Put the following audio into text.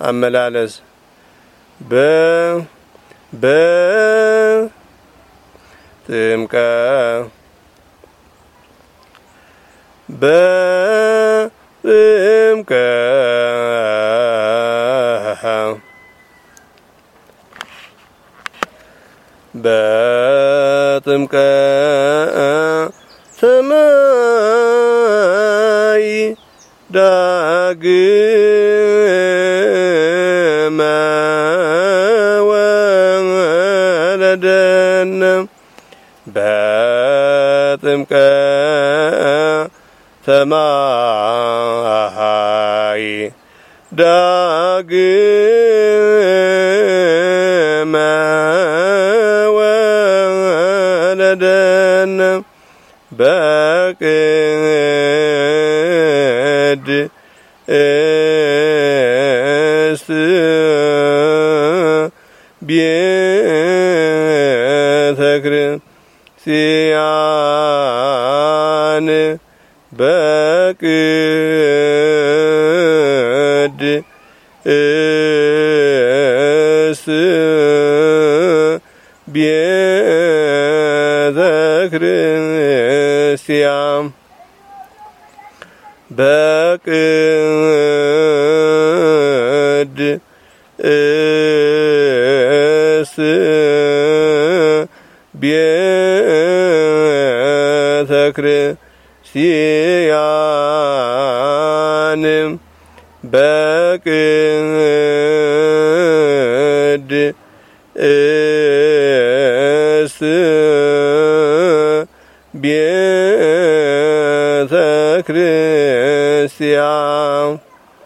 አመላለስ ጥምቀ ጥምቀ በጥምቀ ሰማይ ዳግመ ወለደነ በጥምቀ ሰማይ ዳግመ ወለደነ በቅድስት ቤተ ክርስቲያን በቅድስት ቤተ ክርስቲያን በቅድስት ቤተ ክርስቲያን በቅድስት ቤተ ክርስቲያን